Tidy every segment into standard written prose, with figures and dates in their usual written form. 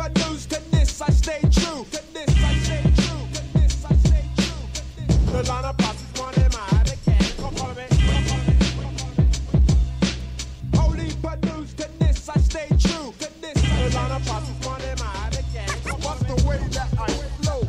produced to this, I stay true. To this, I stay true. To this, I stay true. The line of bosses wanting my again. Come follow me. Only produced to this, I stay true. To this, the line of bosses wanting my again. What's the way that I flow?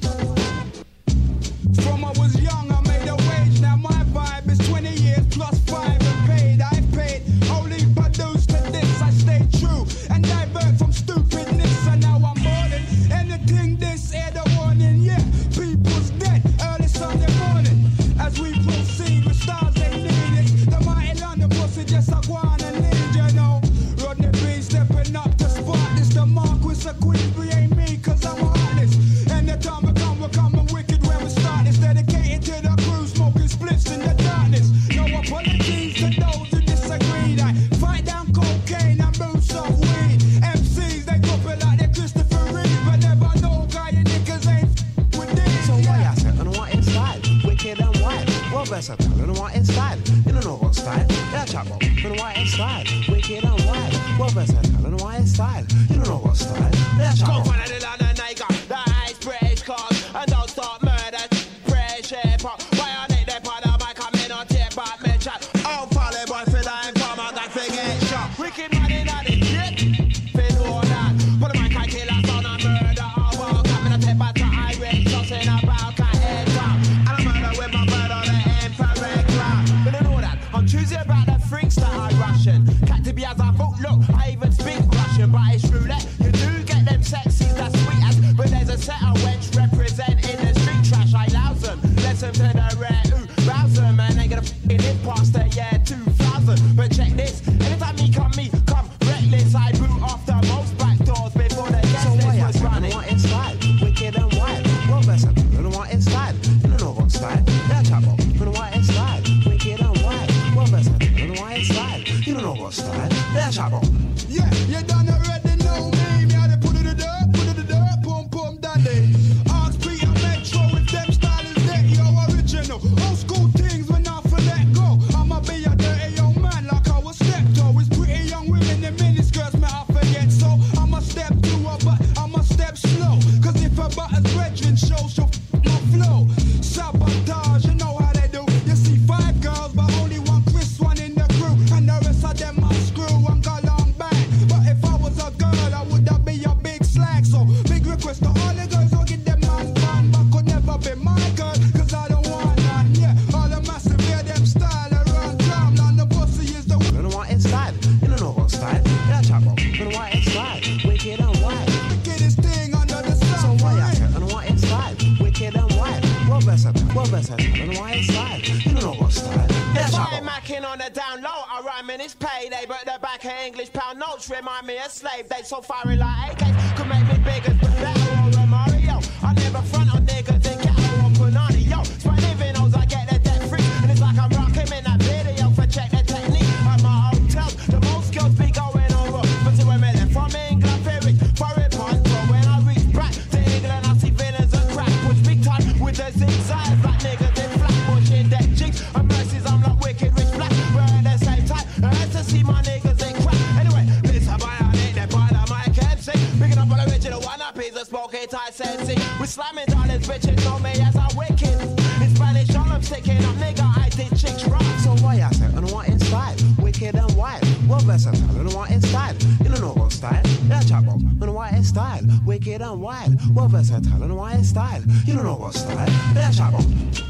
From I was young, I made a wage. Now my vibe is 20 years plus 5 and paid. I've paid. Only produced to this, I stay true. And divert from stupidness. And now I'm boarding. Anything this air the warning. Yeah, people's dead early Sunday morning. As we proceed with stars they need it. The mighty London pussy just a guan and ninja now. Rodney B stepping up to spot this. The Marquis of Queensbury ain't me, cause I'm heartless. And the time we come wicked when we start this. Dedicated to the crew, smoking spliffs in the darkness. No apologies to those who disagree. I fight down cocaine and boost up weed. MCs, they drop it like they're Christopher Reeve. But never know guy and niggas ain't with these. So why I said, I don't want inside, wicked and white. Well, versatile, I don't want inside. You don't know what style. Yeah, chap up, I don't want inside, wicked and white. Well, versatile, I don't want inside. You don't know what style. Yeah, chap up. Go for the London nigga, the ice British cars, and don't start murder. Fresh air pop. Why I need that part of my coming on tape, but me chat. Oh, follow boy, for that inform, I got forget shot. Wicked man in the shit. Feel all that. Put the mic, I kill us on a murder. Oh, well, coming on tape, but I read something about cat head top. And I murder with my bird on the infrared cloud. But I know that. I'm choosing about the freaks that I Russian. Cat to be as I vote, look, I even speak Russian, but it's roulette. You do get them sexies, that's sweet as. But there's a set of wench representing the street trash. I louse them. Listen to the rare, ooh, rouse them. And they gonna f***ing hit past the year 2000. But check this, anytime me come reckless. I boot off the most back doors before the guest So why I list was said, I running. don't want inside, wicked and white. Well, versatile, I don't want inside. You don't know what style. Yeah, chap up, I don't want inside, wicked and white. Well, versatile, I don't want inside. You don't know what style. Yeah, chap up. Yeah, you done already know me. Me how they put it in the dirt, pum pum dandy. Ask Peter Metro if them style is dead, yo original. Old school things when I for let go. I'ma be a dirty young man like I was Stepto. It's pretty young women in miniskirts, me I forget. So I'ma step to her, but I'ma step slow. Cause if her butter's brethren show, she'll my flow. Sabotage, you know how they do. You see 5 girls, but only one Chris, one in the crew. And the rest of them I screw and go long back. But if I was a girl, I would have be a big slag. So big request to all the girls who get them man fun, but could never be my girl, cause I don't want none. Yeah, all the massive hear them style around town. Now the pussy is the I don't want inside. You don't know what style. Yeah, chap up, I don't want inside, wicked and white. wickedest thing under the sun. So why I said, I don't want inside, wicked and white. Well, versatile, I don't want inside. You don't know what style. Yeah, If chap I ain't up. macking on the down low, I rhyme in it's payday. But the back of English pound notes remind me of slave days. So firing like AKs could make me bigger than Better or Mario. I never front on niggas and get on Punani. Yo, it's my living hoes, I get the debt free. And it's like I'm rocking in that video for check the technique. At my hotels, the most girls be going on rock. But see when me left from England, very foreign punch. But when I reach back to England, I see villains and crack. Push big time with the zigzags like niggas in flat. Pushing dead jigs and mercies, I'm like wicked rich black. But at the same time, I had to see my niggas in crack. Anyway, listen, boy, I need that part of my MC. Picking up on the original one up is a smoky tight sensei. We slamming dollars, bitches know me as I wicked. In Spanish, all I'm sticking up, nigga, I did chicks rock. So why I said, I don't want inside, wicked and white. Well, versatile, I don't want inside. You don't know what style. Yeah, chap up, I don't want inside, wicked and white. Well, versatile, I don't want inside. You don't know what style. Yeah, chap up.